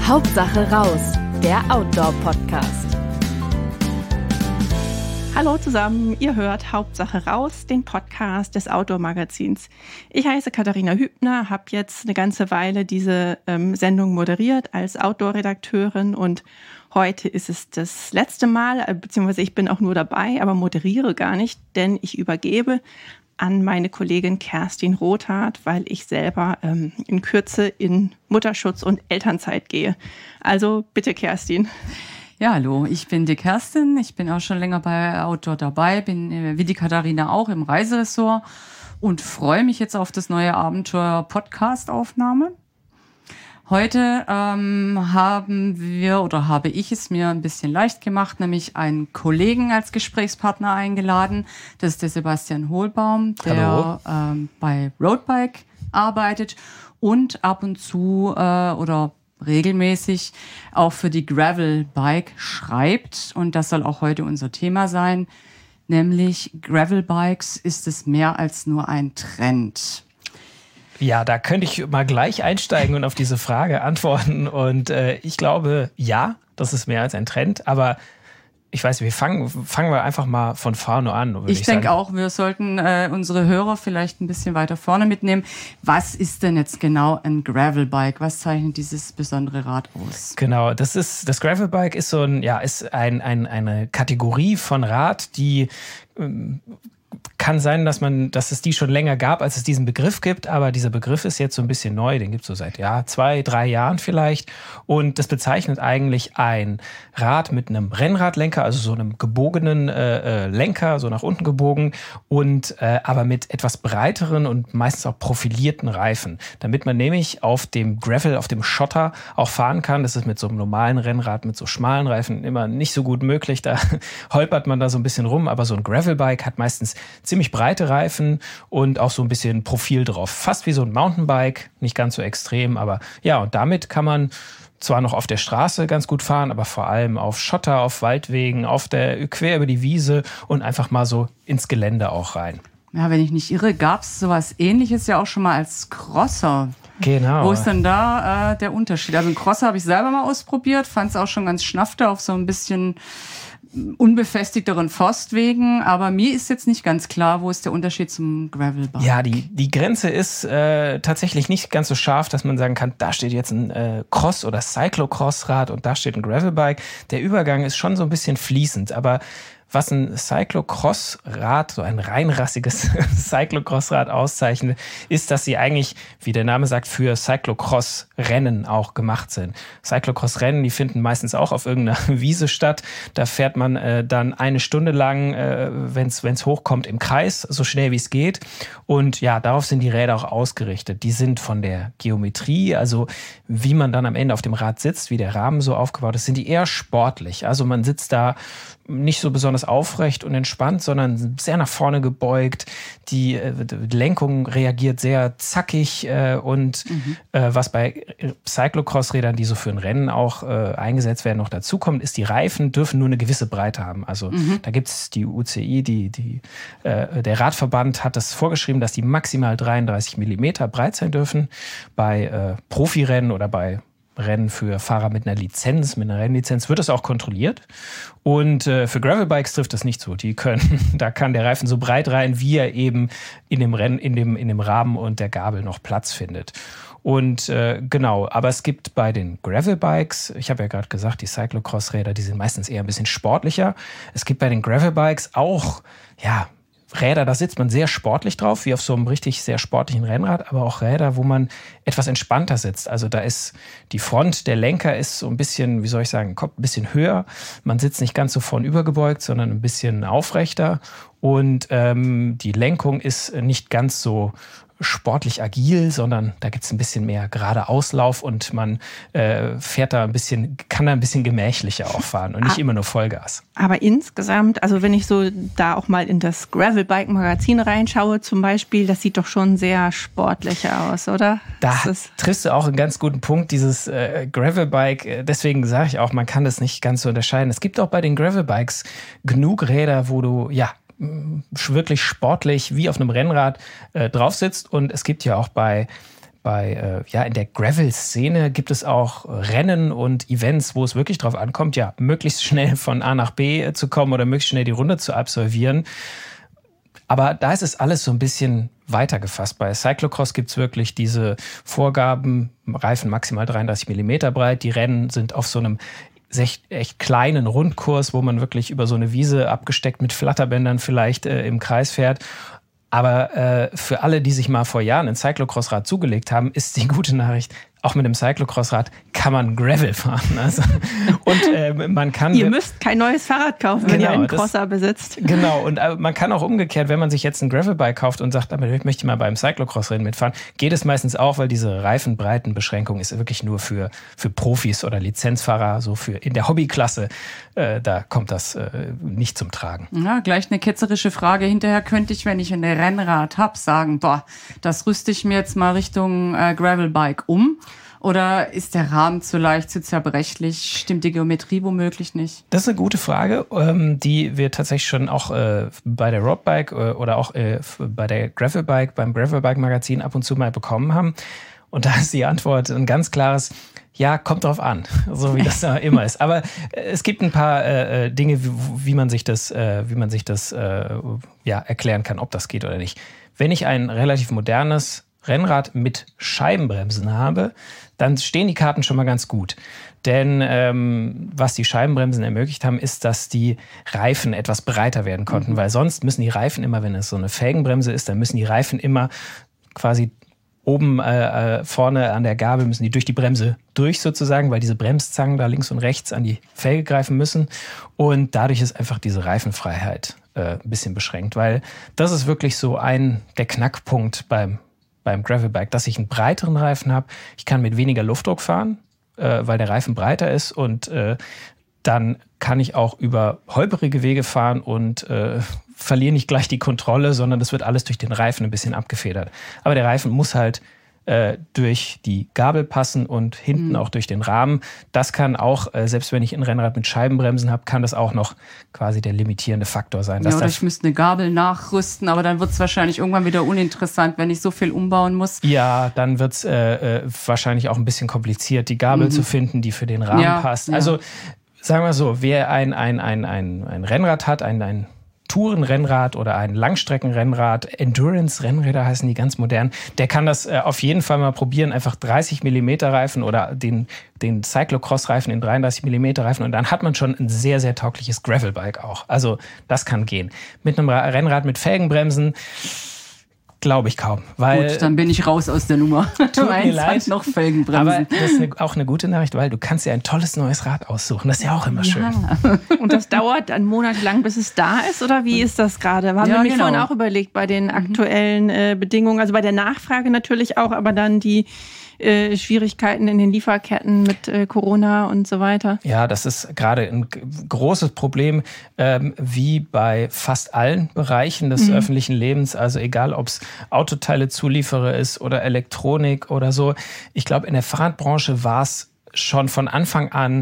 Hauptsache raus, der Outdoor-Podcast. Hallo zusammen, ihr hört Hauptsache raus, den Podcast des Outdoor-Magazins. Ich heiße Katharina Hübner, habe jetzt eine ganze Weile diese Sendung moderiert als Outdoor-Redakteurin und heute ist es das letzte Mal, beziehungsweise ich bin auch nur dabei, aber moderiere gar nicht, denn ich übergebe an meine Kollegin Kerstin Rothardt, weil ich selber in Kürze in Mutterschutz und Elternzeit gehe. Also bitte, Kerstin. Ja, hallo, ich bin die Kerstin. Ich bin auch schon länger bei Outdoor dabei, bin wie die Katharina auch im Reiseressort und freue mich jetzt auf das neue Abenteuer Podcast-Aufnahme. Heute habe ich es mir ein bisschen leicht gemacht, nämlich einen Kollegen als Gesprächspartner eingeladen. Das ist der Sebastian Hohlbaum, der bei Roadbike arbeitet und ab und zu oder regelmäßig auch für die Gravelbike schreibt. Und das soll auch heute unser Thema sein, nämlich Gravelbikes, ist es mehr als nur ein Trend? Ja, da könnte ich mal gleich einsteigen und auf diese Frage antworten. Und ich glaube, ja, das ist mehr als ein Trend. Aber ich weiß, fangen wir einfach mal von vorne an. Ich denke auch, wir sollten unsere Hörer vielleicht ein bisschen weiter vorne mitnehmen. Was ist denn jetzt genau ein Gravelbike? Was zeichnet dieses besondere Rad aus? Genau, das Gravelbike ist eine Kategorie von Rad, die kann sein, dass es die schon länger gab, als es diesen Begriff gibt, aber dieser Begriff ist jetzt so ein bisschen neu, den gibt es so seit 2, 3 Jahren vielleicht und das bezeichnet eigentlich ein Rad mit einem Rennradlenker, also so einem gebogenen Lenker, so nach unten gebogen und aber mit etwas breiteren und meistens auch profilierten Reifen, damit man nämlich auf dem Gravel, auf dem Schotter auch fahren kann. Das ist mit so einem normalen Rennrad, mit so schmalen Reifen immer nicht so gut möglich, da holpert man da so ein bisschen rum, aber so ein Gravelbike hat meistens ziemlich breite Reifen und auch so ein bisschen Profil drauf. Fast wie so ein Mountainbike, nicht ganz so extrem, aber ja, und damit kann man zwar noch auf der Straße ganz gut fahren, aber vor allem auf Schotter, auf Waldwegen, quer über die Wiese und einfach mal so ins Gelände auch rein. Ja, wenn ich nicht irre, gab es sowas Ähnliches ja auch schon mal als Crosser. Genau. Wo ist denn da der Unterschied? Also einen Crosser habe ich selber mal ausprobiert, fand es auch schon ganz schnaffte auf so ein bisschen unbefestigteren Forstwegen, aber mir ist jetzt nicht ganz klar, wo ist der Unterschied zum Gravelbike? Ja, die Grenze ist tatsächlich nicht ganz so scharf, dass man sagen kann, da steht jetzt ein Cross- oder Cyclocross-Rad und da steht ein Gravelbike. Der Übergang ist schon so ein bisschen fließend, aber was ein Cyclocross-Rad, so ein reinrassiges Cyclocross-Rad auszeichnet, ist, dass sie eigentlich, wie der Name sagt, für Cyclocross-Rennen auch gemacht sind. Cyclocross-Rennen, die finden meistens auch auf irgendeiner Wiese statt. Da fährt man dann 1 Stunde lang, wenn es hochkommt, im Kreis, so schnell wie es geht. Und ja, darauf sind die Räder auch ausgerichtet. Die sind von der Geometrie, also wie man dann am Ende auf dem Rad sitzt, wie der Rahmen so aufgebaut ist, sind die eher sportlich. Also man sitzt da nicht so besonders aufrecht und entspannt, sondern sehr nach vorne gebeugt. Die Lenkung reagiert sehr zackig und was bei Cyclocross-Rädern, die so für ein Rennen auch eingesetzt werden, noch dazu kommt, ist, die Reifen dürfen nur eine gewisse Breite haben. Also da gibt es die UCI, der Radverband hat das vorgeschrieben, dass die maximal 33 Millimeter breit sein dürfen. Bei Profirennen oder bei Rennen für Fahrer mit einer Lizenz, mit einer Rennlizenz, wird das auch kontrolliert. Und für Gravelbikes trifft das nicht so. Da kann der Reifen so breit rein, wie er eben in dem Rahmen und der Gabel noch Platz findet. Und genau, aber es gibt bei den Gravelbikes, ich habe ja gerade gesagt, die Cyclocross-Räder, die sind meistens eher ein bisschen sportlicher. Es gibt bei den Gravelbikes auch, ja, Räder, da sitzt man sehr sportlich drauf, wie auf so einem richtig sehr sportlichen Rennrad, aber auch Räder, wo man etwas entspannter sitzt. Also da ist die Front, der Lenker ist so ein bisschen, wie soll ich sagen, kommt ein bisschen höher. Man sitzt nicht ganz so vornüber gebeugt, sondern ein bisschen aufrechter. Und die Lenkung ist nicht ganz so sportlich agil, sondern da gibt es ein bisschen mehr gerade Auslauf und man kann da ein bisschen gemächlicher auch fahren und nicht immer nur Vollgas. Aber insgesamt, also wenn ich so da auch mal in das Gravelbike-Magazin reinschaue zum Beispiel, das sieht doch schon sehr sportlich aus, oder? Da triffst du auch einen ganz guten Punkt, dieses Gravelbike. Deswegen sage ich auch, man kann das nicht ganz so unterscheiden. Es gibt auch bei den Gravelbikes genug Räder, wo du, ja, wirklich sportlich wie auf einem Rennrad drauf sitzt. Und es gibt ja auch bei in der Gravel-Szene gibt es auch Rennen und Events, wo es wirklich drauf ankommt, ja, möglichst schnell von A nach B zu kommen oder möglichst schnell die Runde zu absolvieren. Aber da ist es alles so ein bisschen weiter gefasst. Bei Cyclocross gibt es wirklich diese Vorgaben, Reifen maximal 33 mm breit. Die Rennen sind auf so einem echt kleinen Rundkurs, wo man wirklich über so eine Wiese abgesteckt mit Flatterbändern vielleicht im Kreis fährt. Aber für alle, die sich mal vor Jahren ein Cyclocross-Rad zugelegt haben, ist die gute Nachricht, auch mit dem Cyclocross-Rad kann man Gravel fahren. Also, und man kann... Ihr müsst kein neues Fahrrad kaufen, wenn ihr einen Crosser besitzt. Genau, und man kann auch umgekehrt, wenn man sich jetzt ein Gravelbike kauft und sagt, ich möchte mal beim Cyclocross-Rennen mitfahren, geht es meistens auch, weil diese Reifenbreitenbeschränkung ist wirklich nur für Profis oder Lizenzfahrer, so für in der Hobbyklasse, da kommt das nicht zum Tragen. Ja, gleich eine ketzerische Frage. Hinterher könnte ich, wenn ich ein Rennrad habe, sagen, das rüste ich mir jetzt mal Richtung Gravelbike um. Oder ist der Rahmen zu leicht, zu zerbrechlich? Stimmt die Geometrie womöglich nicht? Das ist eine gute Frage, die wir tatsächlich schon auch bei der Roadbike oder auch bei der Gravelbike, beim Gravelbike-Magazin ab und zu mal bekommen haben. Und da ist die Antwort ein ganz klares, ja, kommt drauf an, so wie das immer ist. Aber es gibt ein paar Dinge, wie man sich das erklären kann, ob das geht oder nicht. Wenn ich ein relativ modernes Rennrad mit Scheibenbremsen habe, dann stehen die Karten schon mal ganz gut. Denn was die Scheibenbremsen ermöglicht haben, ist, dass die Reifen etwas breiter werden konnten. Weil sonst müssen die Reifen immer, wenn es so eine Felgenbremse ist, dann müssen die Reifen immer quasi oben vorne an der Gabel müssen die durch die Bremse durch sozusagen, weil diese Bremszangen da links und rechts an die Felge greifen müssen. Und dadurch ist einfach diese Reifenfreiheit ein bisschen beschränkt. Weil das ist wirklich so der Knackpunkt beim Gravelbike, dass ich einen breiteren Reifen habe. Ich kann mit weniger Luftdruck fahren, weil der Reifen breiter ist und dann kann ich auch über holprige Wege fahren und verliere nicht gleich die Kontrolle, sondern das wird alles durch den Reifen ein bisschen abgefedert. Aber der Reifen muss halt durch die Gabel passen und hinten auch durch den Rahmen. Das kann auch, selbst wenn ich ein Rennrad mit Scheibenbremsen habe, kann das auch noch quasi der limitierende Faktor sein. Ja, oder ich müsste eine Gabel nachrüsten, aber dann wird es wahrscheinlich irgendwann wieder uninteressant, wenn ich so viel umbauen muss. Ja, dann wird es wahrscheinlich auch ein bisschen kompliziert, die Gabel zu finden, die für den Rahmen passt. Also sagen wir so, wer ein Rennrad hat, ein Tourenrennrad oder ein Langstreckenrennrad, Endurance-Rennräder heißen die ganz modern, der kann das auf jeden Fall mal probieren, einfach 30 mm Reifen oder den Cyclocross-Reifen in 33 mm Reifen und dann hat man schon ein sehr, sehr taugliches Gravelbike auch. Also das kann gehen. Mit einem Rennrad mit Felgenbremsen glaube ich kaum. Weil gut, dann bin ich raus aus der Nummer. Tut mir leid, noch Felgenbremsen. Aber das ist auch eine gute Nachricht, weil du kannst ja ein tolles neues Rad aussuchen. Das ist ja auch immer schön. Und das dauert dann monatelang, bis es da ist? Oder wie ist das gerade? Haben wir mir vorhin auch überlegt, bei den aktuellen Bedingungen, also bei der Nachfrage natürlich auch, aber dann die Schwierigkeiten in den Lieferketten mit Corona und so weiter. Ja, das ist gerade ein großes Problem, wie bei fast allen Bereichen des öffentlichen Lebens. Also egal, ob es Autoteile-Zulieferer ist oder Elektronik oder so. Ich glaube, in der Fahrradbranche war es schon von Anfang an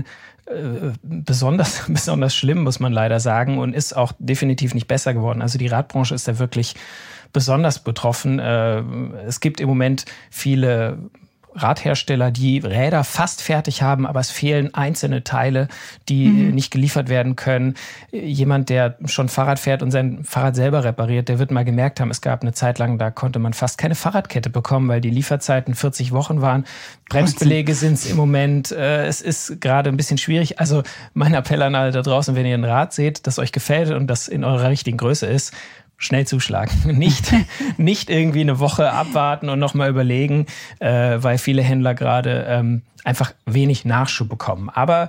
besonders schlimm, muss man leider sagen, und ist auch definitiv nicht besser geworden. Also die Radbranche ist da wirklich besonders betroffen. Es gibt im Moment viele Radhersteller, die Räder fast fertig haben, aber es fehlen einzelne Teile, die nicht geliefert werden können. Jemand, der schon Fahrrad fährt und sein Fahrrad selber repariert, der wird mal gemerkt haben, es gab eine Zeit lang, da konnte man fast keine Fahrradkette bekommen, weil die Lieferzeiten 40 Wochen waren. Bremsbeläge sind es im Moment. Es ist gerade ein bisschen schwierig. Also mein Appell an alle da draußen, wenn ihr ein Rad seht, das euch gefällt und das in eurer richtigen Größe ist, schnell zuschlagen. Nicht irgendwie eine Woche abwarten und nochmal überlegen, weil viele Händler gerade einfach wenig Nachschub bekommen. Aber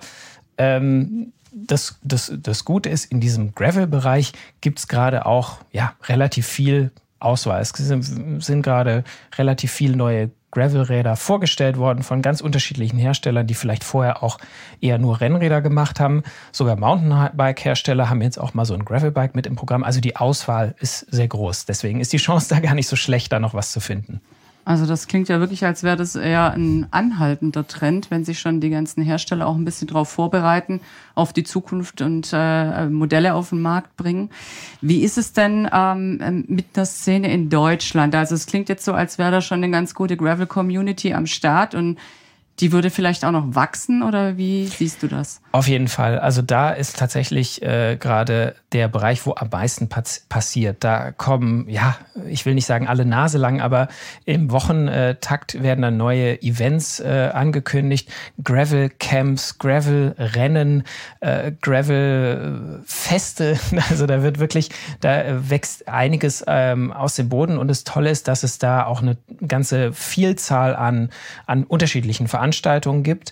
das Gute ist, in diesem Gravel-Bereich gibt es gerade auch relativ viel Auswahl. Es sind gerade relativ viele neue Gravelräder vorgestellt worden von ganz unterschiedlichen Herstellern, die vielleicht vorher auch eher nur Rennräder gemacht haben. Sogar Mountainbike-Hersteller haben jetzt auch mal so ein Gravelbike mit im Programm. Also die Auswahl ist sehr groß. Deswegen ist die Chance da gar nicht so schlecht, da noch was zu finden. Also das klingt ja wirklich, als wäre das eher ein anhaltender Trend, wenn sich schon die ganzen Hersteller auch ein bisschen darauf vorbereiten, auf die Zukunft und Modelle auf den Markt bringen. Wie ist es denn mit der Szene in Deutschland? Also es klingt jetzt so, als wäre da schon eine ganz gute Gravel-Community am Start und die würde vielleicht auch noch wachsen, oder wie siehst du das? Auf jeden Fall. Also da ist tatsächlich gerade der Bereich, wo am meisten passiert. Da kommen, ja, ich will nicht sagen alle Nase lang, aber im Wochentakt werden dann neue Events angekündigt. Gravel-Camps, Gravel-Rennen, Gravel-Feste. Also da wächst einiges aus dem Boden. Und das Tolle ist, dass es da auch eine ganze Vielzahl an unterschiedlichen Veranstaltungen gibt.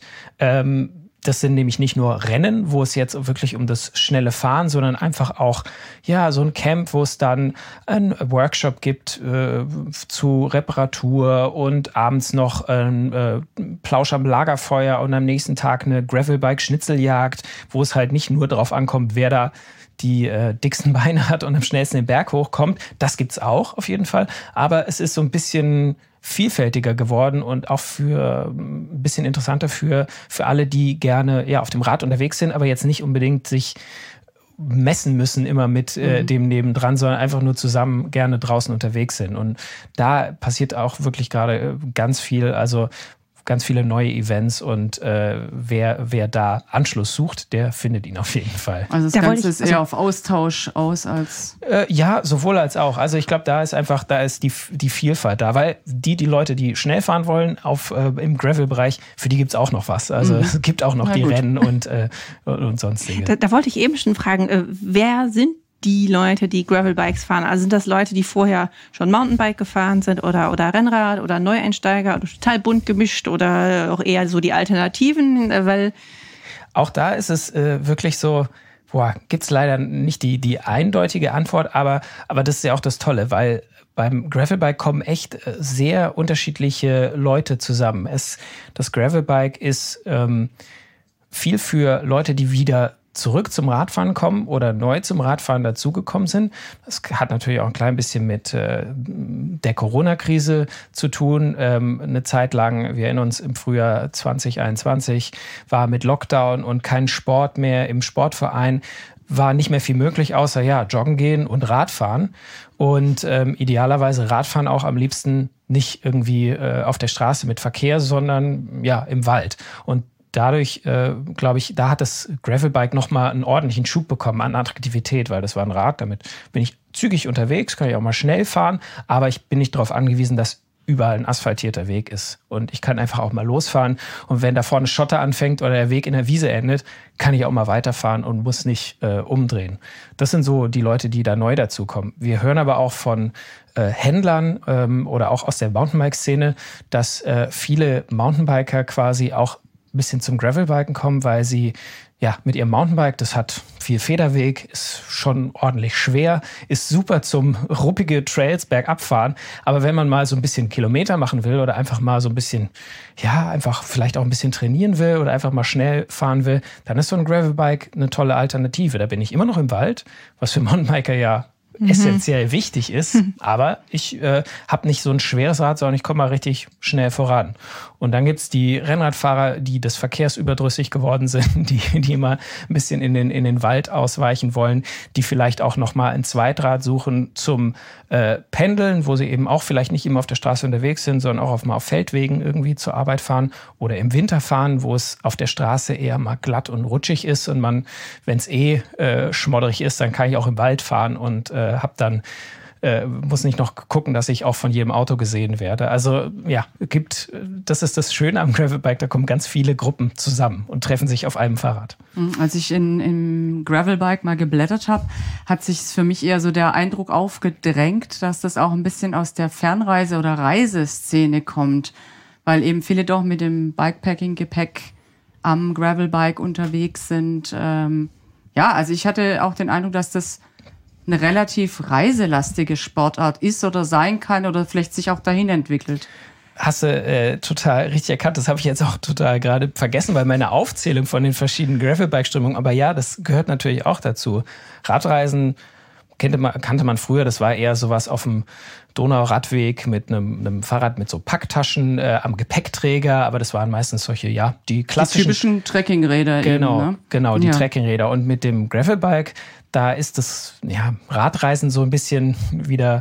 Das sind nämlich nicht nur Rennen, wo es jetzt wirklich um das schnelle Fahren, sondern einfach auch ja so ein Camp, wo es dann einen Workshop gibt zu Reparatur und abends noch ein Plausch am Lagerfeuer und am nächsten Tag eine Gravelbike-Schnitzeljagd, wo es halt nicht nur darauf ankommt, wer da die dicksten Beine hat und am schnellsten den Berg hochkommt. Das gibt's auch auf jeden Fall. Aber es ist so ein bisschen vielfältiger geworden und auch ein bisschen interessanter für alle, die gerne ja auf dem Rad unterwegs sind, aber jetzt nicht unbedingt sich messen müssen immer mit dem nebendran, sondern einfach nur zusammen gerne draußen unterwegs sind. Und da passiert auch wirklich gerade ganz viel, also ganz viele neue Events und wer da Anschluss sucht, der findet ihn auf jeden Fall. Also das Ganze ist eher auf Austausch aus als... Ja, sowohl als auch. Also ich glaube, da ist die Vielfalt da, weil die Leute, die schnell fahren wollen im Gravel-Bereich, für die gibt es auch noch was. Also es gibt auch noch die Rennen und sonstige. Da wollte ich eben schon fragen, wer sind die Leute, die Gravelbikes fahren? Also sind das Leute, die vorher schon Mountainbike gefahren sind oder Rennrad oder Neueinsteiger oder total bunt gemischt oder auch eher so die Alternativen? Weil auch da ist es wirklich so, gibt es leider nicht die eindeutige Antwort, aber das ist ja auch das Tolle, weil beim Gravelbike kommen echt sehr unterschiedliche Leute zusammen. Das Gravelbike ist viel für Leute, die wieder zurück zum Radfahren kommen oder neu zum Radfahren dazugekommen sind. Das hat natürlich auch ein klein bisschen mit der Corona-Krise zu tun. Eine Zeit lang, wir erinnern uns, im Frühjahr 2021 war mit Lockdown und kein Sport mehr im Sportverein, war nicht mehr viel möglich, außer joggen gehen und Radfahren. Und idealerweise Radfahren auch am liebsten nicht irgendwie auf der Straße mit Verkehr, sondern im Wald. Und dadurch, glaube ich, da hat das Gravelbike nochmal einen ordentlichen Schub bekommen an Attraktivität, weil das war ein Rad, damit bin ich zügig unterwegs, kann ich auch mal schnell fahren, aber ich bin nicht darauf angewiesen, dass überall ein asphaltierter Weg ist. Und ich kann einfach auch mal losfahren. Und wenn da vorne Schotter anfängt oder der Weg in der Wiese endet, kann ich auch mal weiterfahren und muss nicht umdrehen. Das sind so die Leute, die da neu dazukommen. Wir hören aber auch von Händlern oder auch aus der Mountainbike-Szene, dass viele Mountainbiker quasi auch ein bisschen zum Gravelbiken kommen, weil sie mit ihrem Mountainbike, das hat viel Federweg, ist schon ordentlich schwer, ist super zum ruppige Trails bergab fahren. Aber wenn man mal so ein bisschen Kilometer machen will oder einfach mal so ein bisschen, einfach vielleicht auch ein bisschen trainieren will oder einfach mal schnell fahren will, dann ist so ein Gravelbike eine tolle Alternative. Da bin ich immer noch im Wald, was für Mountainbiker essentiell wichtig ist, aber ich habe nicht so ein schweres Rad, sondern ich komme mal richtig schnell voran. Und dann gibt's die Rennradfahrer, die des Verkehrs überdrüssig geworden sind, die immer ein bisschen in den Wald ausweichen wollen, die vielleicht auch nochmal ein Zweitrad suchen zum Pendeln, wo sie eben auch vielleicht nicht immer auf der Straße unterwegs sind, sondern auch auf Feldwegen irgendwie zur Arbeit fahren oder im Winter fahren, wo es auf der Straße eher mal glatt und rutschig ist und man, wenn es schmodderig ist, dann kann ich auch im Wald fahren und muss nicht noch gucken, dass ich auch von jedem Auto gesehen werde. Also das ist das Schöne am Gravelbike, da kommen ganz viele Gruppen zusammen und treffen sich auf einem Fahrrad. Als ich im Gravelbike mal geblättert habe, hat sich für mich eher so der Eindruck aufgedrängt, dass das auch ein bisschen aus der Fernreise- oder Reiseszene kommt, weil eben viele doch mit dem Bikepacking-Gepäck am Gravelbike unterwegs sind. Also ich hatte auch den Eindruck, dass das eine relativ reiselastige Sportart ist oder sein kann oder vielleicht sich auch dahin entwickelt. Hast du total richtig erkannt. Das habe ich jetzt auch total gerade vergessen bei meiner Aufzählung von den verschiedenen Gravelbike-Strömungen. Aber ja, das gehört natürlich auch dazu. Radreisen kannte man früher, das war eher sowas auf dem Donauradweg mit einem Fahrrad mit so Packtaschen am Gepäckträger, aber das waren meistens solche, die klassischen... Die typischen Trekkingräder. Genau, die Trekkingräder. Und mit dem Gravelbike, da ist das Radreisen so ein bisschen wieder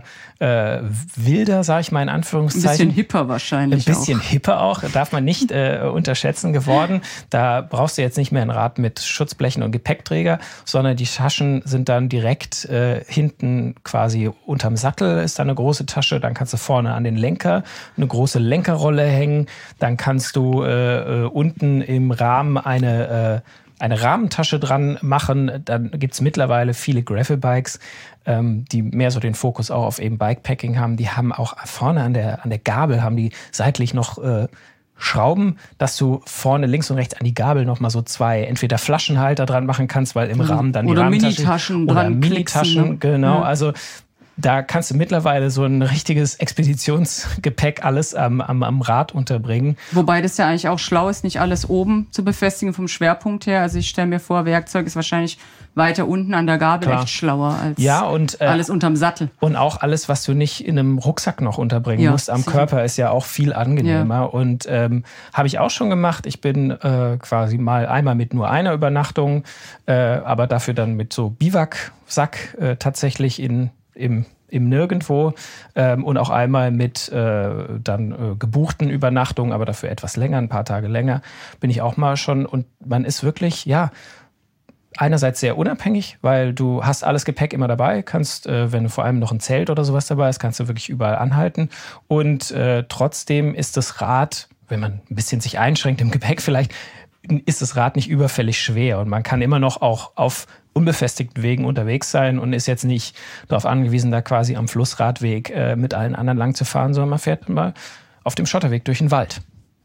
wilder, sage ich mal in Anführungszeichen. Ein bisschen hipper wahrscheinlich. Ein bisschen hipper auch, darf man nicht unterschätzen geworden. Da brauchst du jetzt nicht mehr ein Rad mit Schutzblechen und Gepäckträger, sondern die Taschen sind dann direkt hinten quasi unterm Sattel ist da eine große Tasche. Dann kannst du vorne an den Lenker eine große Lenkerrolle hängen. Dann kannst du unten im Rahmen eine Rahmentasche dran machen. Dann gibt es mittlerweile viele Gravelbikes, die mehr so den Fokus auch auf eben Bikepacking haben. Die haben auch vorne an der Gabel haben die seitlich noch Schrauben, dass du vorne links und rechts an die Gabel noch mal so 2 entweder Flaschenhalter dran machen kannst, weil im Rahmen dann die Minitaschen dran Minitaschen, genau. Also da kannst du mittlerweile so ein richtiges Expeditionsgepäck alles am Rad unterbringen. Wobei das ja eigentlich auch schlau ist, nicht alles oben zu befestigen vom Schwerpunkt her. Also ich stelle mir vor, Werkzeug ist wahrscheinlich weiter unten an der Gabel echt schlauer als alles unterm Sattel. Und auch alles, was du nicht in einem Rucksack noch unterbringen musst am Körper, ist ja auch viel angenehmer. Ja. Und habe ich auch schon gemacht. Ich bin quasi einmal mit nur einer Übernachtung, aber dafür dann mit so Biwaksack tatsächlich im Nirgendwo und auch einmal mit dann gebuchten Übernachtungen, aber dafür etwas länger, ein paar Tage länger, bin ich auch mal schon. Und man ist wirklich, einerseits sehr unabhängig, weil du hast alles Gepäck immer dabei, kannst, wenn du vor allem noch ein Zelt oder sowas dabei hast, kannst du wirklich überall anhalten. Und trotzdem ist das Rad, wenn man ein bisschen sich einschränkt im Gepäck vielleicht, ist das Rad nicht überfällig schwer und man kann immer noch auch auf unbefestigten Wegen unterwegs sein und ist jetzt nicht darauf angewiesen, da quasi am Flussradweg mit allen anderen lang zu fahren, sondern man fährt mal auf dem Schotterweg durch den Wald.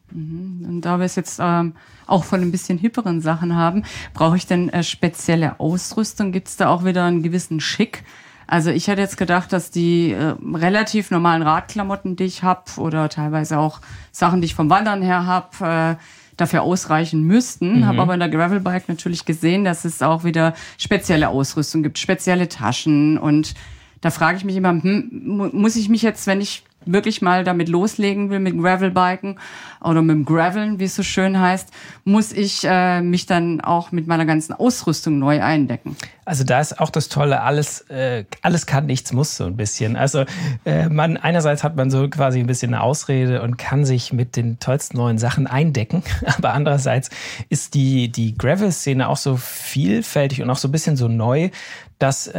Und da wir es jetzt auch von ein bisschen hipperen Sachen haben, brauche ich denn spezielle Ausrüstung? Gibt es da auch wieder einen gewissen Schick? Also ich hätte jetzt gedacht, dass die relativ normalen Radklamotten, die ich habe, oder teilweise auch Sachen, die ich vom Wandern her habe, dafür ausreichen müssten. Habe aber in der Gravelbike natürlich gesehen, dass es auch wieder spezielle Ausrüstung gibt, spezielle Taschen. Und da frage ich mich immer, muss ich mich jetzt, wenn ich wirklich mal damit loslegen will, mit Gravelbiken oder mit dem Graveln, wie es so schön heißt, muss ich mich dann auch mit meiner ganzen Ausrüstung neu eindecken. Also da ist auch das Tolle, alles kann, nichts muss so ein bisschen. Also einerseits hat man so quasi ein bisschen eine Ausrede und kann sich mit den tollsten neuen Sachen eindecken, aber andererseits ist die Gravel-Szene auch so vielfältig und auch so ein bisschen so neu, dass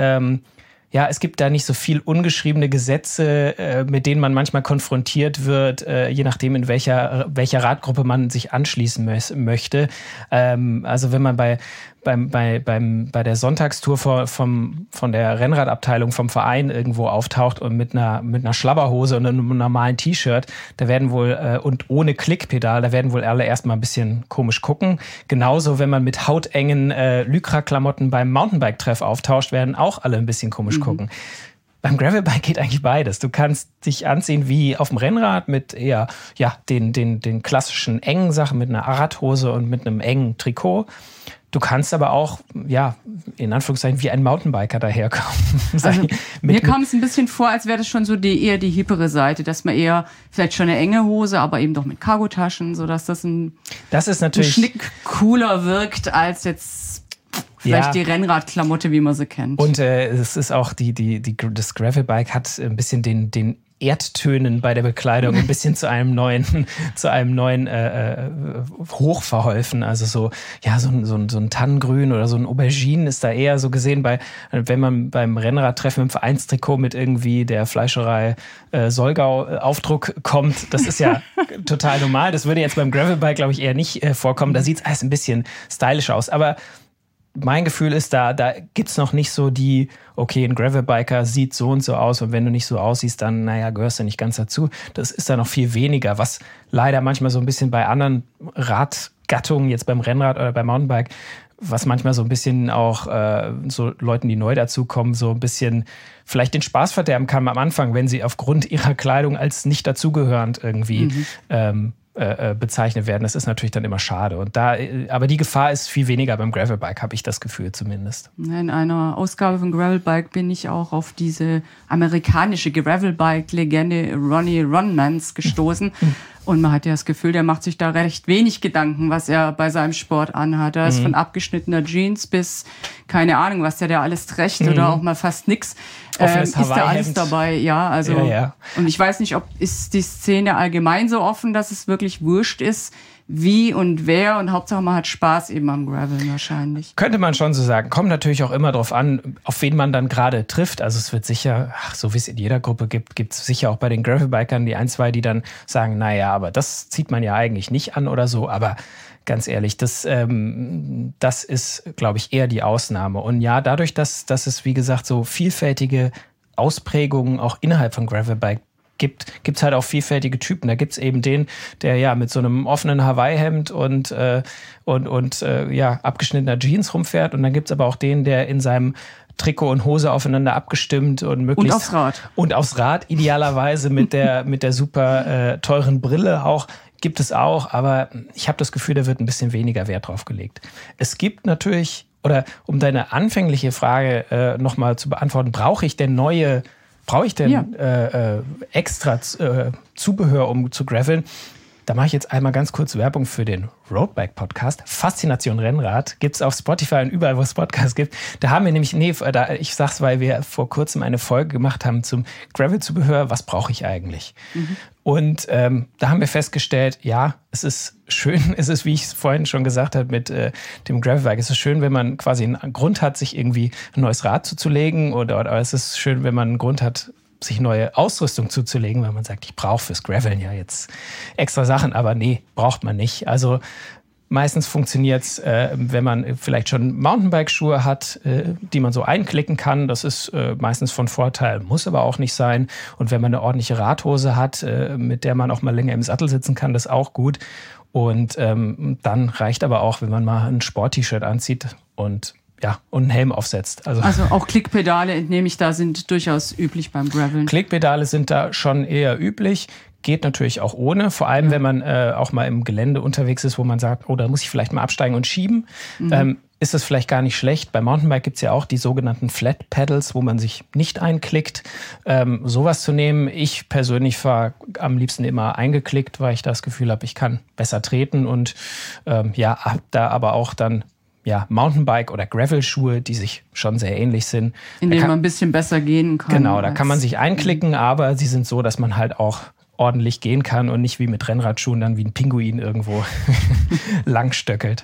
es gibt da nicht so viel ungeschriebene Gesetze, mit denen man manchmal konfrontiert wird, je nachdem, in welcher Radgruppe man sich anschließen möchte. Also wenn man bei der Sonntagstour von der Rennradabteilung vom Verein irgendwo auftaucht und mit einer Schlabberhose und einem normalen T-Shirt, da werden wohl und ohne Klickpedal, da werden wohl alle erstmal ein bisschen komisch gucken. Genauso, wenn man mit hautengen Lycra-Klamotten beim Mountainbike-Treff auftaucht, werden auch alle ein bisschen komisch gucken. Beim Gravelbike geht eigentlich beides. Du kannst dich anziehen wie auf dem Rennrad mit eher den klassischen engen Sachen, mit einer Radhose und mit einem engen Trikot. Du kannst aber auch, in Anführungszeichen, wie ein Mountainbiker daherkommen. Also, mir kam es ein bisschen vor, als wäre das schon so eher die hippere Seite, dass man eher vielleicht schon eine enge Hose, aber eben doch mit Cargotaschen, sodass das ein Schnick cooler wirkt, als jetzt vielleicht die Rennradklamotte, wie man sie kennt. Und es ist auch das Gravelbike hat ein bisschen den Erdtönen bei der Bekleidung ein bisschen zu einem neuen Hoch verholfen. Also so ein Tannengrün oder so ein Aubergine ist da eher so gesehen wenn man beim Rennradtreffen im Vereinstrikot mit irgendwie der Fleischerei Solgau-Aufdruck kommt. Das ist ja total normal. Das würde jetzt beim Gravelbike, glaube ich, eher nicht vorkommen. Da sieht es alles ein bisschen stylisch aus. Aber mein Gefühl ist, da gibt's noch nicht so ein Gravelbiker sieht so und so aus und wenn du nicht so aussiehst, dann, gehörst du nicht ganz dazu. Das ist da noch viel weniger, was leider manchmal so ein bisschen bei anderen Radgattungen, jetzt beim Rennrad oder beim Mountainbike, was manchmal so ein bisschen auch so Leuten, die neu dazukommen, so ein bisschen vielleicht den Spaß verderben kann am Anfang, wenn sie aufgrund ihrer Kleidung als nicht dazugehörend irgendwie bezeichnet werden. Das ist natürlich dann immer schade. Und aber die Gefahr ist viel weniger beim Gravelbike, habe ich das Gefühl zumindest. In einer Ausgabe von Gravelbike bin ich auch auf diese amerikanische Gravelbike-Legende Ronnie Ronmans gestoßen. Und man hat ja das Gefühl, der macht sich da recht wenig Gedanken, was er bei seinem Sport anhat. Da ist von abgeschnittener Jeans bis, keine Ahnung, was der da alles trägt oder auch mal fast nix. Ist da alles dabei, ja. Also, ja. Und ich weiß nicht, ist die Szene allgemein so offen, dass es wirklich wurscht ist, wie und wer, und Hauptsache man hat Spaß eben am Graveln wahrscheinlich. Könnte man schon so sagen. Kommt natürlich auch immer darauf an, auf wen man dann gerade trifft. Also es wird sicher, so wie es in jeder Gruppe gibt es sicher auch bei den Gravelbikern die ein, zwei, die dann sagen, naja, aber das zieht man ja eigentlich nicht an oder so. Aber ganz ehrlich, das ist, glaube ich, eher die Ausnahme. Und ja, dadurch, dass es, wie gesagt, so vielfältige Ausprägungen auch innerhalb von Gravelbike gibt's halt auch vielfältige Typen. Da gibt's eben den, der ja mit so einem offenen Hawaii-Hemd und abgeschnittener Jeans rumfährt. Und dann gibt's aber auch den, der in seinem Trikot und Hose aufeinander abgestimmt und möglichst... Und aufs Rad. Und aufs Rad, idealerweise mit der super teuren Brille auch. Gibt es auch, aber ich habe das Gefühl, da wird ein bisschen weniger Wert drauf gelegt. Es gibt natürlich, oder um deine anfängliche Frage nochmal zu beantworten, brauche ich denn extra Zubehör, um zu graveln? Da mache ich jetzt einmal ganz kurz Werbung für den Roadbike-Podcast. Faszination Rennrad gibt es auf Spotify und überall, wo es Podcasts gibt. Da haben wir nämlich, ich sag's, weil wir vor kurzem eine Folge gemacht haben zum Gravel-Zubehör. Was brauche ich eigentlich? Und da haben wir festgestellt, ja, es ist schön, wie ich es vorhin schon gesagt habe mit dem Gravelbike, es ist schön, wenn man quasi einen Grund hat, sich irgendwie ein neues Rad zuzulegen, oder es ist schön, wenn man einen Grund hat, sich neue Ausrüstung zuzulegen, weil man sagt, ich brauche fürs Graveln ja jetzt extra Sachen, aber nee, braucht man nicht. Also meistens funktioniert es, wenn man vielleicht schon Mountainbike-Schuhe hat, die man so einklicken kann. Das ist meistens von Vorteil, muss aber auch nicht sein. Und wenn man eine ordentliche Radhose hat, mit der man auch mal länger im Sattel sitzen kann, das ist auch gut. Und dann reicht aber auch, wenn man mal ein Sport-T-Shirt anzieht und einen Helm aufsetzt. Also auch Klickpedale, entnehme ich da, sind durchaus üblich beim Graveln. Klickpedale sind da schon eher üblich. Geht natürlich auch ohne, vor allem wenn man auch mal im Gelände unterwegs ist, wo man sagt, da muss ich vielleicht mal absteigen und schieben. Ist das vielleicht gar nicht schlecht. Beim Mountainbike gibt es ja auch die sogenannten Flat Pedals, wo man sich nicht einklickt. Sowas zu nehmen. Ich persönlich fahre am liebsten immer eingeklickt, weil ich das Gefühl habe, ich kann besser treten und hab da aber auch dann Mountainbike- oder Gravel-Schuhe, die sich schon sehr ähnlich sind. In denen man ein bisschen besser gehen kann. Genau, da kann man sich einklicken, aber sie sind so, dass man halt auch ordentlich gehen kann und nicht wie mit Rennradschuhen dann wie ein Pinguin irgendwo langstöckelt.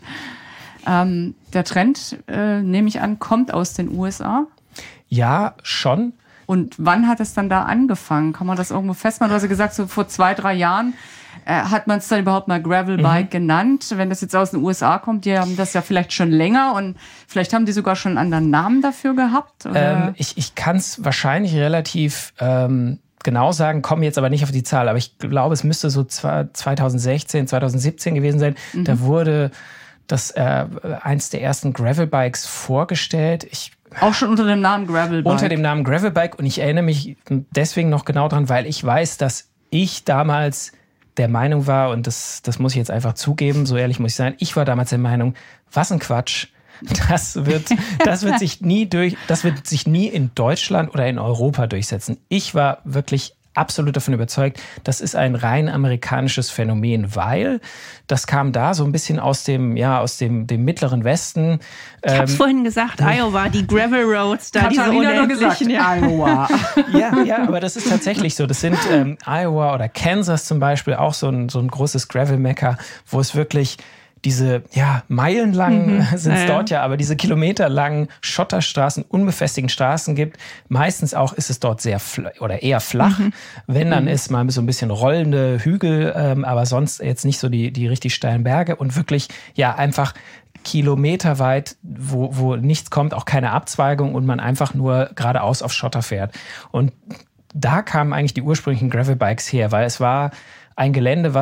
Der Trend, nehme ich an, kommt aus den USA? Ja, schon. Und wann hat es dann da angefangen? Kann man das irgendwo festmachen? Du hast ja gesagt, so vor 2-3 Jahren hat man es dann überhaupt mal Gravelbike genannt. Wenn das jetzt aus den USA kommt, die haben das ja vielleicht schon länger und vielleicht haben die sogar schon einen anderen Namen dafür gehabt? Oder? Ich kann es wahrscheinlich relativ genau sagen, komme jetzt aber nicht auf die Zahl, aber ich glaube, es müsste so 2016, 2017 gewesen sein. Da wurde das eins der ersten Gravelbikes vorgestellt. Auch schon unter dem Namen Gravelbike? Unter dem Namen Gravelbike, und ich erinnere mich deswegen noch genau dran, weil ich weiß, dass ich damals der Meinung war, und das muss ich jetzt einfach zugeben, so ehrlich muss ich sein, ich war damals der Meinung, was ein Quatsch. Das wird sich nie in Deutschland oder in Europa durchsetzen. Ich war wirklich absolut davon überzeugt, das ist ein rein amerikanisches Phänomen, weil das kam da so ein bisschen aus dem mittleren Westen. Ich habe es vorhin gesagt, Iowa, die Gravel Roads, da diese unendlichen. Iowa. Ja, aber das ist tatsächlich so. Das sind Iowa oder Kansas zum Beispiel auch so ein großes Gravel-Mecker, wo es wirklich diese, meilenlang sind es dort aber diese kilometerlangen Schotterstraßen, unbefestigten Straßen gibt. Meistens auch ist es dort sehr eher flach. Wenn, dann ist mal so ein bisschen rollende Hügel, aber sonst jetzt nicht so die richtig steilen Berge und wirklich, einfach kilometerweit, wo nichts kommt, auch keine Abzweigung und man einfach nur geradeaus auf Schotter fährt. Und da kamen eigentlich die ursprünglichen Gravelbikes her, weil es war ein Gelände, was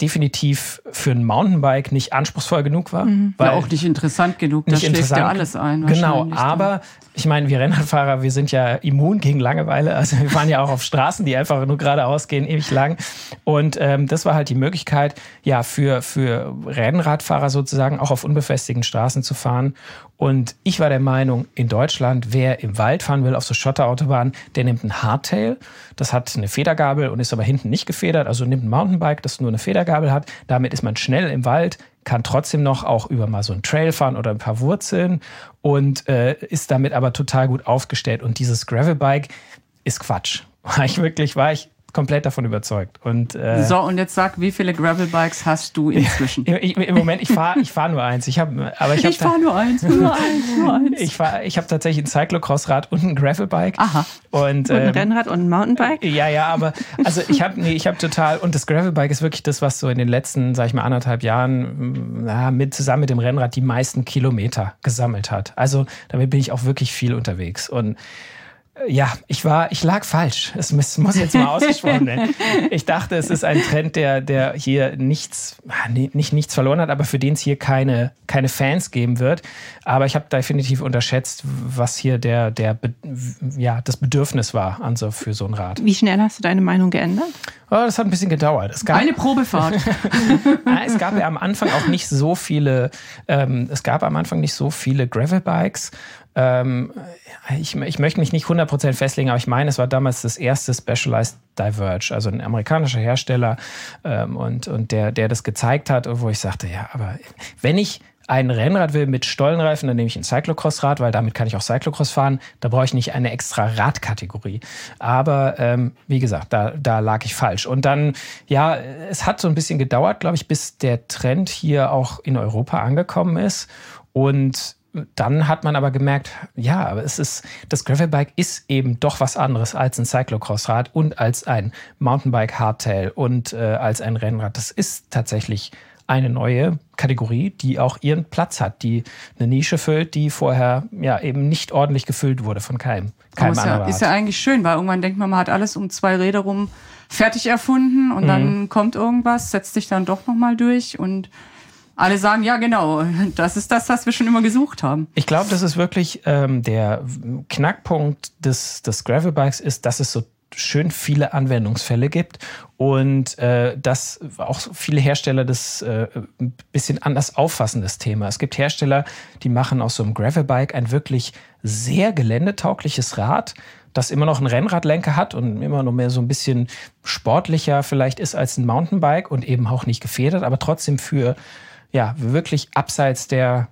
definitiv für ein Mountainbike nicht anspruchsvoll genug war. Weil auch nicht interessant genug, da schläft ja alles ein. Genau, aber ich meine, wir Rennradfahrer, wir sind ja immun gegen Langeweile. Also wir fahren ja auch auf Straßen, die einfach nur geradeaus gehen, ewig lang. Und das war halt die Möglichkeit, ja, für Rennradfahrer sozusagen auch auf unbefestigten Straßen zu fahren. Und ich war der Meinung, in Deutschland, wer im Wald fahren will, auf so Schotterautobahnen, der nimmt ein Hardtail. Das hat eine Federgabel und ist aber hinten nicht gefedert. Also nimmt ein Mountainbike, das nur eine Federgabel hat. Damit ist man schnell im Wald, kann trotzdem noch auch über mal so einen Trail fahren oder ein paar Wurzeln und ist damit aber total gut aufgestellt. Und dieses Gravelbike ist Quatsch. War ich komplett davon überzeugt. Und jetzt sag, wie viele Gravelbikes hast du inzwischen? Im Moment, ich fahr nur eins. Ich fahre nur eins. Ich habe tatsächlich ein Cyclocross-Rad und ein Gravelbike. Aha. Und ein Rennrad und ein Mountainbike? Ja, aber also ich habe total, und das Gravelbike ist wirklich das, was so in den letzten, sag ich mal, 1,5 Jahren zusammen mit dem Rennrad die meisten Kilometer gesammelt hat. Also damit bin ich auch wirklich viel unterwegs. Und ja, ich lag falsch. Es muss jetzt mal ausgesprochen werden. Ich dachte, es ist ein Trend, der hier nichts verloren hat, aber für den es hier keine Fans geben wird. Aber ich habe definitiv unterschätzt, was hier das Bedürfnis war für so ein Rad. Wie schnell hast du deine Meinung geändert? Oh, das hat ein bisschen gedauert. Eine Probefahrt. Es gab ja am Anfang auch nicht so viele, Gravelbikes. Ich möchte mich nicht 100% festlegen, aber ich meine, es war damals das erste Specialized Diverge, also ein amerikanischer Hersteller und der das gezeigt hat, wo ich sagte, ja, aber wenn ich ein Rennrad will mit Stollenreifen, dann nehme ich ein Cyclocross-Rad, weil damit kann ich auch Cyclocross fahren. Da brauche ich nicht eine extra Radkategorie. Aber wie gesagt, da lag ich falsch. Und dann, ja, es hat so ein bisschen gedauert, glaube ich, bis der Trend hier auch in Europa angekommen ist. Und dann hat man aber gemerkt, ja, aber das Gravelbike ist eben doch was anderes als ein Cyclocross-Rad und als ein Mountainbike-Hardtail und als ein Rennrad. Das ist tatsächlich eine neue Kategorie, die auch ihren Platz hat, die eine Nische füllt, die vorher ja eben nicht ordentlich gefüllt wurde von keinem anderen Rad. Ist ja eigentlich schön, weil irgendwann denkt man hat alles um 2 Räder rum fertig erfunden und dann kommt irgendwas, setzt sich dann doch nochmal durch und alle sagen, ja genau, das ist das, was wir schon immer gesucht haben. Ich glaube, das ist wirklich der Knackpunkt des Gravelbikes ist, dass es so schön viele Anwendungsfälle gibt und dass auch viele Hersteller das ein bisschen anders auffassen, das Thema. Es gibt Hersteller, die machen aus so einem Gravelbike ein wirklich sehr geländetaugliches Rad, das immer noch einen Rennradlenker hat und immer noch mehr so ein bisschen sportlicher vielleicht ist als ein Mountainbike und eben auch nicht gefedert, aber trotzdem für wirklich abseits der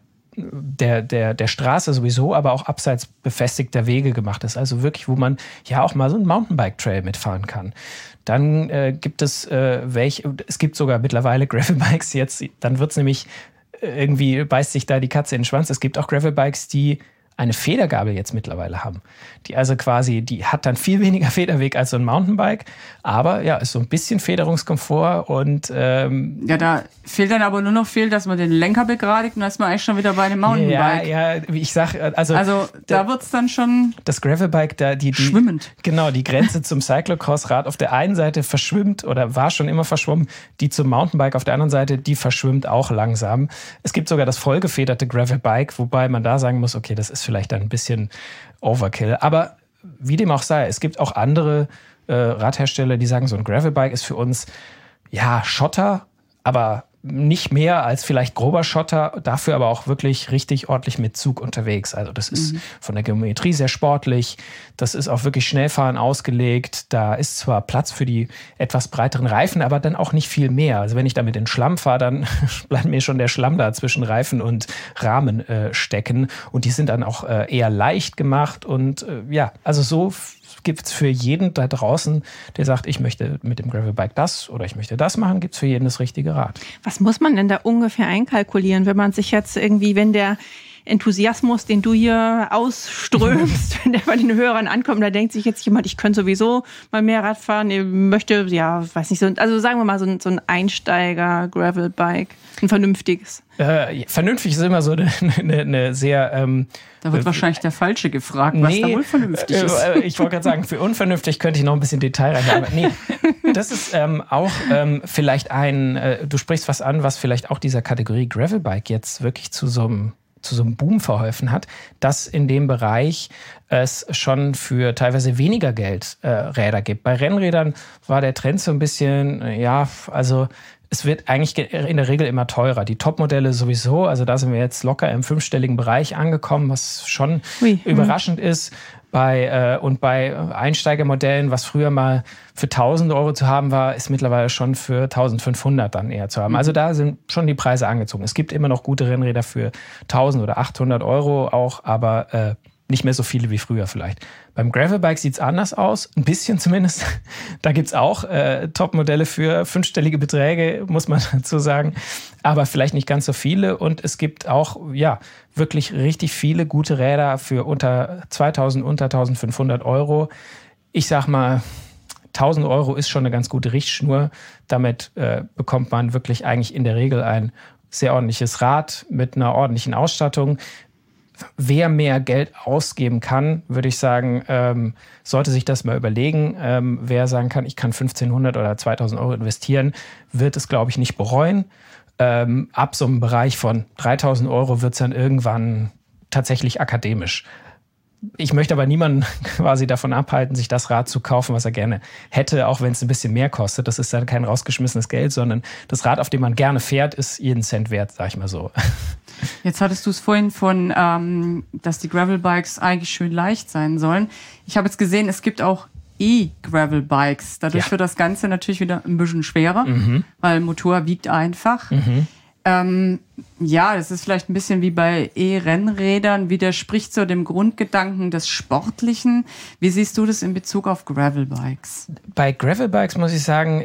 Straße sowieso, aber auch abseits befestigter Wege gemacht ist. Also wirklich, wo man ja auch mal so einen Mountainbike-Trail mitfahren kann. Dann gibt es es gibt sogar mittlerweile Gravelbikes jetzt, dann wird es nämlich irgendwie, beißt sich da die Katze in den Schwanz. Es gibt auch Gravelbikes, die eine Federgabel jetzt mittlerweile haben. Die also quasi, die hat dann viel weniger Federweg als so ein Mountainbike, aber ja, ist so ein bisschen Federungskomfort und da fehlt dann aber nur noch dass man den Lenker begradigt und dann ist man eigentlich schon wieder bei einem Mountainbike. Ja, wie ich sag, also da wird's dann schon das Gravelbike, die schwimmend. Genau, die Grenze zum Cyclocross-Rad auf der einen Seite verschwimmt oder war schon immer verschwommen, die zum Mountainbike auf der anderen Seite, die verschwimmt auch langsam. Es gibt sogar das vollgefederte Gravelbike, wobei man da sagen muss, okay, das ist vielleicht dann ein bisschen Overkill. Aber wie dem auch sei, es gibt auch andere Radhersteller, die sagen, so ein Gravelbike ist für uns ja Schotter, aber nicht mehr als vielleicht grober Schotter, dafür aber auch wirklich richtig ordentlich mit Zug unterwegs. Also das ist von der Geometrie sehr sportlich, das ist auch wirklich Schnellfahren ausgelegt, da ist zwar Platz für die etwas breiteren Reifen, aber dann auch nicht viel mehr. Also wenn ich damit in den Schlamm fahre, dann bleibt mir schon der Schlamm da zwischen Reifen und Rahmen stecken und die sind dann auch eher leicht gemacht und also so gibt es für jeden da draußen, der sagt, ich möchte mit dem Gravelbike das oder ich möchte das machen, gibt es für jeden das richtige Rad. Was muss man denn da ungefähr einkalkulieren, wenn man sich jetzt irgendwie, wenn der Enthusiasmus, den du hier ausströmst, wenn der bei den Hörern ankommt, da denkt sich jetzt jemand, ich könnte sowieso mal mehr Rad fahren, ich möchte, ja, weiß nicht, also sagen wir mal so ein Einsteiger-Gravelbike, ein vernünftiges. Vernünftig ist immer so eine sehr... da wird wahrscheinlich der Falsche gefragt, was da wohl vernünftig ist. Ich wollte gerade sagen, für unvernünftig könnte ich noch ein bisschen Detail reinhaben. Nee, das ist auch vielleicht du sprichst was an, was vielleicht auch dieser Kategorie Gravelbike jetzt wirklich zu so einem Boom verholfen hat, dass in dem Bereich es schon für teilweise weniger Geld Räder gibt. Bei Rennrädern war der Trend so ein bisschen, es wird eigentlich in der Regel immer teurer. Die Top-Modelle sowieso, also da sind wir jetzt locker im 5-stelligen Bereich angekommen, was schon überraschend ist. Bei Einsteigermodellen, was früher mal für 1.000 Euro zu haben war, ist mittlerweile schon für 1.500 dann eher zu haben. Also da sind schon die Preise angezogen. Es gibt immer noch gute Rennräder für 1.000 oder 800 Euro auch, aber nicht mehr so viele wie früher vielleicht. Beim Gravelbike sieht es anders aus, ein bisschen zumindest. Da gibt es auch Top-Modelle für 5-stellige Beträge, muss man dazu sagen, aber vielleicht nicht ganz so viele. Und es gibt auch wirklich richtig viele gute Räder für unter 2.000, unter 1.500 Euro. Ich sag mal, 1.000 Euro ist schon eine ganz gute Richtschnur. Damit bekommt man wirklich eigentlich in der Regel ein sehr ordentliches Rad mit einer ordentlichen Ausstattung. Wer mehr Geld ausgeben kann, würde ich sagen, sollte sich das mal überlegen. Wer sagen kann, ich kann 1.500 oder 2.000 Euro investieren, wird es, glaube ich, nicht bereuen. Ab so einem Bereich von 3.000 Euro wird es dann irgendwann tatsächlich akademisch. Ich möchte aber niemanden quasi davon abhalten, sich das Rad zu kaufen, was er gerne hätte, auch wenn es ein bisschen mehr kostet. Das ist dann kein rausgeschmissenes Geld, sondern das Rad, auf dem man gerne fährt, ist jeden Cent wert, sag ich mal so. Jetzt hattest du es vorhin von, dass die Gravelbikes eigentlich schön leicht sein sollen. Ich habe jetzt gesehen, es gibt auch E-Gravelbikes. Dadurch wird das Ganze natürlich wieder ein bisschen schwerer, weil Motor wiegt einfach. Das ist vielleicht ein bisschen wie bei E-Rennrädern, widerspricht so dem Grundgedanken des Sportlichen. Wie siehst du das in Bezug auf Gravelbikes? Bei Gravelbikes muss ich sagen,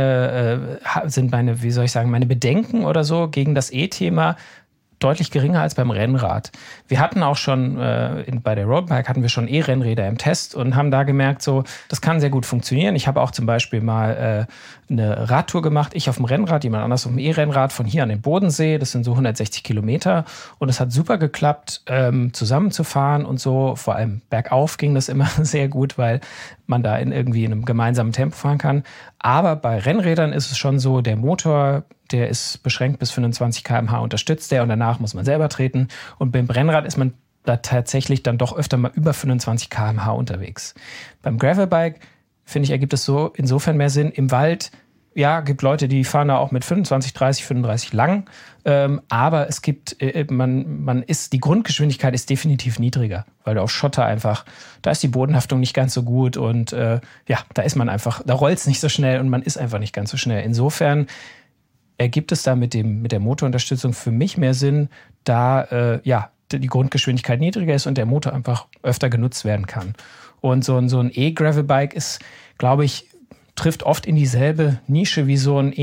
sind meine Bedenken oder so gegen das E-Thema deutlich geringer als beim Rennrad. Wir hatten auch schon, bei der Roadbike hatten wir schon E-Rennräder im Test und haben da gemerkt, so, das kann sehr gut funktionieren. Ich habe auch zum Beispiel mal eine Radtour gemacht, ich auf dem Rennrad, jemand anders auf dem E-Rennrad von hier an den Bodensee. Das sind so 160 Kilometer und es hat super geklappt, zusammenzufahren und so. Vor allem bergauf ging das immer sehr gut, weil man da in einem gemeinsamen Tempo fahren kann. Aber bei Rennrädern ist es schon so, der Motor, der ist beschränkt bis 25 km/h unterstützt der und danach muss man selber treten. Und beim Rennrad ist man da tatsächlich dann doch öfter mal über 25 km/h unterwegs. Beim Gravelbike, finde ich, ergibt es so insofern mehr Sinn. Im Wald, ja, gibt Leute, die fahren da auch mit 25, 30, 35 lang. Aber es gibt, die Grundgeschwindigkeit ist definitiv niedriger, weil du auf Schotter einfach, da ist die Bodenhaftung nicht ganz so gut und da ist man einfach, da rollt es nicht so schnell und man ist einfach nicht ganz so schnell. Insofern ergibt es da mit der Motorunterstützung für mich mehr Sinn, da die Grundgeschwindigkeit niedriger ist und der Motor einfach öfter genutzt werden kann. Und so ein E-Gravelbike ist, glaube ich, trifft oft in dieselbe Nische wie so ein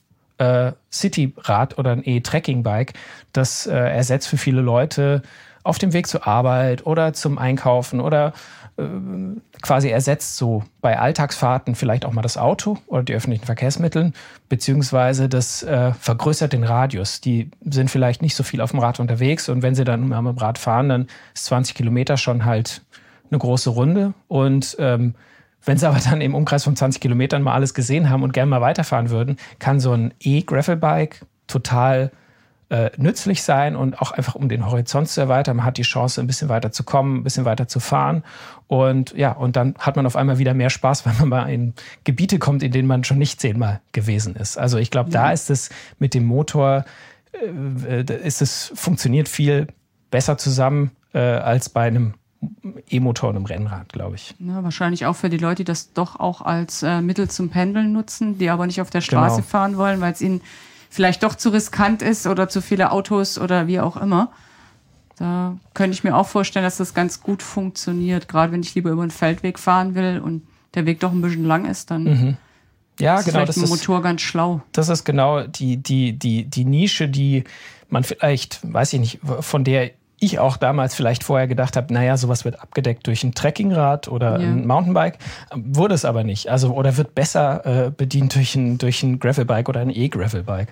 E-City-Rad oder ein E-Trekking-Bike. Das ersetzt für viele Leute auf dem Weg zur Arbeit oder zum Einkaufen oder quasi ersetzt so bei Alltagsfahrten vielleicht auch mal das Auto oder die öffentlichen Verkehrsmittel, beziehungsweise das vergrößert den Radius. Die sind vielleicht nicht so viel auf dem Rad unterwegs und wenn sie dann mal mit dem Rad fahren, dann ist 20 Kilometer schon halt eine große Runde und wenn sie aber dann im Umkreis von 20 Kilometern mal alles gesehen haben und gerne mal weiterfahren würden, kann so ein E-Gravelbike total nützlich sein und auch einfach, um den Horizont zu erweitern. Man hat die Chance, ein bisschen weiter zu kommen, ein bisschen weiter zu fahren. Und und dann hat man auf einmal wieder mehr Spaß, wenn man mal in Gebiete kommt, in denen man schon nicht 10-mal gewesen ist. Also ich glaube, da ist es mit dem Motor, funktioniert viel besser zusammen als bei einem E-Motor und einem Rennrad, glaube ich. Ja, wahrscheinlich auch für die Leute, die das doch auch als Mittel zum Pendeln nutzen, die aber nicht auf der Straße fahren wollen, weil es ihnen vielleicht doch zu riskant ist oder zu viele Autos oder wie auch immer. Da könnte ich mir auch vorstellen, dass das ganz gut funktioniert. Gerade wenn ich lieber über einen Feldweg fahren will und der Weg doch ein bisschen lang ist, dann ist vielleicht ein Motor ganz schlau. Das ist genau die Nische, die man vielleicht, weiß ich nicht, von der ich auch damals vielleicht vorher gedacht habe, naja, sowas wird abgedeckt durch ein Trekkingrad oder ein Mountainbike. Wurde es aber nicht. Also, oder wird besser bedient durch ein Gravelbike oder ein E-Gravelbike.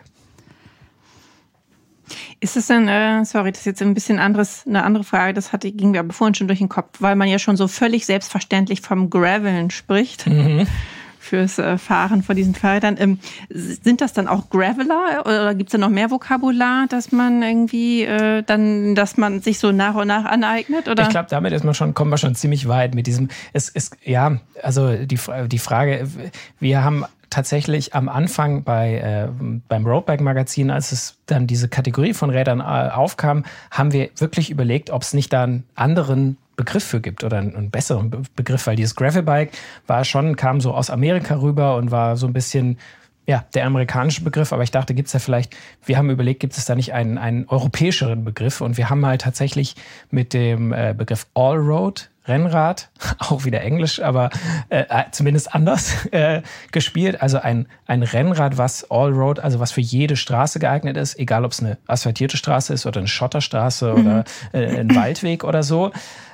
Ist es denn, sorry, das ist jetzt ein bisschen eine andere Frage, ging mir aber vorhin schon durch den Kopf, weil man ja schon so völlig selbstverständlich vom Graveln spricht. Fürs Fahren von diesen Fahrrädern. Sind das dann auch Graveler oder gibt es da noch mehr Vokabular, dass man irgendwie dass man sich so nach und nach aneignet? Oder? Ich glaube, damit kommen wir schon ziemlich weit mit diesem. Also die Frage, wir haben tatsächlich am Anfang beim Roadbike-Magazin, als es dann diese Kategorie von Rädern aufkam, haben wir wirklich überlegt, ob es nicht da einen anderen Begriff für gibt oder einen besseren Begriff, weil dieses Gravelbike kam so aus Amerika rüber und war so ein bisschen der amerikanische Begriff, aber ich dachte, wir haben überlegt, gibt es da nicht einen europäischeren Begriff, und wir haben halt tatsächlich mit dem Begriff Allroad Rennrad, auch wieder Englisch, aber zumindest anders gespielt. Also ein Rennrad, was Allroad, also was für jede Straße geeignet ist, egal ob es eine asphaltierte Straße ist oder eine Schotterstraße oder ein Waldweg oder so.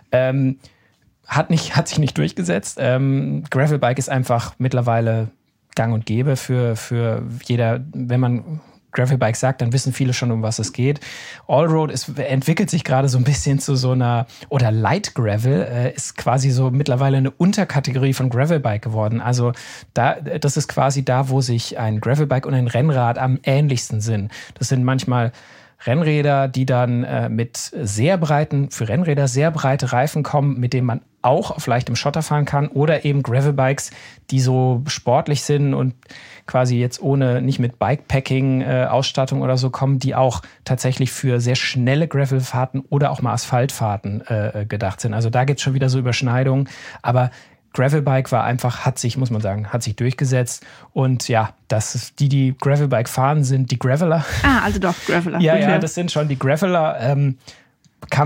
Hat sich nicht durchgesetzt. Gravelbike ist einfach mittlerweile gang und gäbe für jeder. Wenn man Gravelbike sagt, dann wissen viele schon, um was es geht. Allroad entwickelt sich gerade so ein bisschen zu so einer, oder Light Gravel ist quasi so mittlerweile eine Unterkategorie von Gravelbike geworden. Also das ist quasi da, wo sich ein Gravelbike und ein Rennrad am ähnlichsten sind. Das sind manchmal Rennräder, die dann für Rennräder sehr breite Reifen kommen, mit denen man auch auf leichtem Schotter fahren kann, oder eben Gravelbikes, die so sportlich sind und quasi jetzt nicht mit Bikepacking-Ausstattung oder so kommen, die auch tatsächlich für sehr schnelle Gravelfahrten oder auch mal Asphaltfahrten gedacht sind. Also da gibt es schon wieder so Überschneidungen, aber Gravelbike hat sich durchgesetzt. Und ja, die Gravelbike fahren, sind die Graveler. Also doch, Graveler. Ja, das sind schon die Graveler. Kann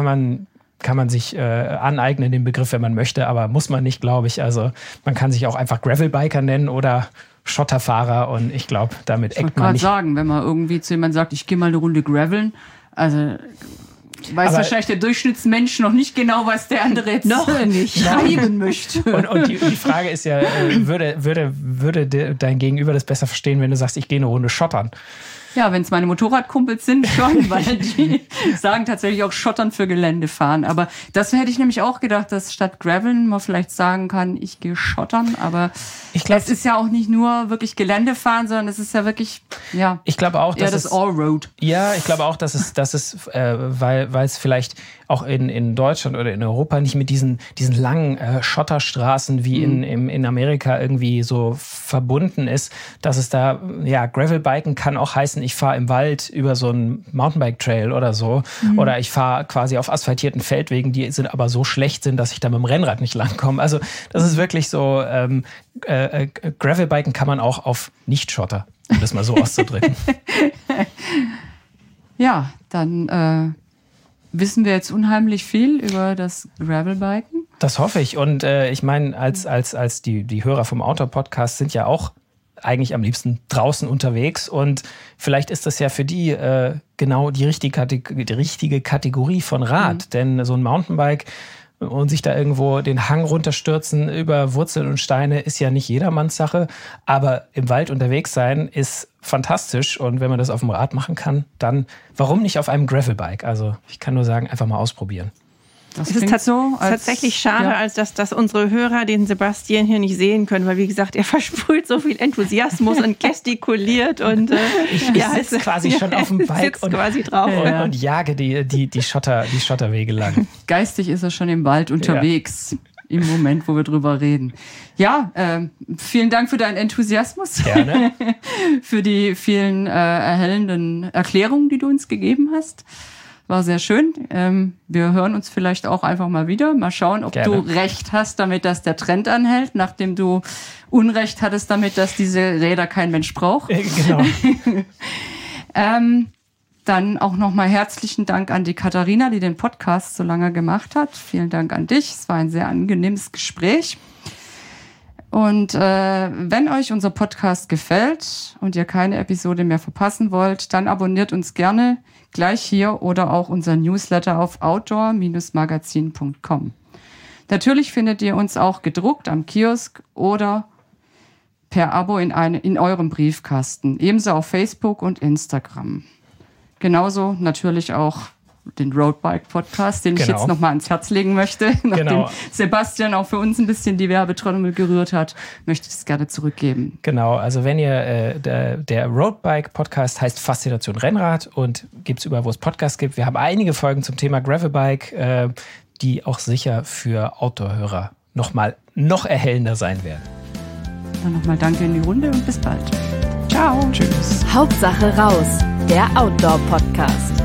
man sich aneignen, den Begriff, wenn man möchte, aber muss man nicht, glaube ich. Also man kann sich auch einfach Gravelbiker nennen oder Schotterfahrer, und ich glaube, damit eckt man nicht. Ich wollte gerade sagen, wenn man irgendwie zu jemandem sagt, ich gehe mal eine Runde graveln, also weiß wahrscheinlich der Durchschnittsmensch noch nicht genau, was der andere jetzt schreiben möchte. Und die Frage ist ja, würde dein Gegenüber das besser verstehen, wenn du sagst, ich gehe eine Runde schottern? Ja, wenn es meine Motorradkumpels sind, schon, weil die sagen tatsächlich auch Schottern für Gelände fahren. Aber das hätte ich nämlich auch gedacht, dass statt Graveln man vielleicht sagen kann, ich gehe schottern. Aber es ist ja auch nicht nur wirklich Gelände fahren, sondern es ist ja wirklich, ich glaube auch, dass das Allroad. Ja, ich glaube auch, dass es weil es vielleicht auch in Deutschland oder in Europa nicht mit diesen langen Schotterstraßen wie in Amerika irgendwie so verbunden ist, dass es da, Gravelbiken kann auch heißen, ich fahre im Wald über so einen Mountainbike-Trail oder so, oder ich fahre quasi auf asphaltierten Feldwegen, die sind aber so schlecht sind, dass ich da mit dem Rennrad nicht langkomme. Also das ist wirklich so, Gravelbiken kann man auch auf Nicht-Schotter, um das mal so auszudrücken. Ja, dann wissen wir jetzt unheimlich viel über das Gravelbiken. Das hoffe ich. Und ich meine, als die Hörer vom Outdoor-Podcast sind ja auch eigentlich am liebsten draußen unterwegs. Und vielleicht ist das ja für die genau die richtige Kategorie von Rad. Denn so ein Mountainbike und sich da irgendwo den Hang runterstürzen über Wurzeln und Steine ist ja nicht jedermanns Sache. Aber im Wald unterwegs sein ist fantastisch. Und wenn man das auf dem Rad machen kann, dann warum nicht auf einem Gravelbike? Also ich kann nur sagen, einfach mal ausprobieren. Es ist tatsächlich schade, als dass unsere Hörer den Sebastian hier nicht sehen können, weil, wie gesagt, er versprüht so viel Enthusiasmus und gestikuliert und ich sitze quasi schon auf dem Bike und jage die Schotterwege lang. Geistig ist er schon im Wald unterwegs. Im Moment, wo wir drüber reden. Ja, vielen Dank für deinen Enthusiasmus. Gerne. Für die vielen erhellenden Erklärungen, die du uns gegeben hast. War sehr schön. Wir hören uns vielleicht auch einfach mal wieder. Mal schauen, ob du recht hast, damit dass der Trend anhält, nachdem du Unrecht hattest, damit dass diese Räder kein Mensch braucht. Genau. Dann auch nochmal herzlichen Dank an die Katharina, die den Podcast so lange gemacht hat. Vielen Dank an dich. Es war ein sehr angenehmes Gespräch. Und wenn euch unser Podcast gefällt und ihr keine Episode mehr verpassen wollt, dann abonniert uns gerne gleich hier oder auch unser Newsletter auf outdoor-magazin.com. Natürlich findet ihr uns auch gedruckt am Kiosk oder per Abo in eurem Briefkasten. Ebenso auf Facebook und Instagram. Genauso natürlich auch den Roadbike-Podcast, den ich jetzt nochmal ans Herz legen möchte. Nachdem Sebastian auch für uns ein bisschen die Werbetrommel gerührt hat, möchte ich es gerne zurückgeben. Genau, also wenn ihr, der Roadbike-Podcast heißt Faszination Rennrad und gibt es überall, wo es Podcasts gibt. Wir haben einige Folgen zum Thema Gravelbike, die auch sicher für Outdoor-Hörer noch erhellender sein werden. Dann nochmal danke in die Runde und bis bald. Ciao. Tschüss. Hauptsache raus, der Outdoor-Podcast.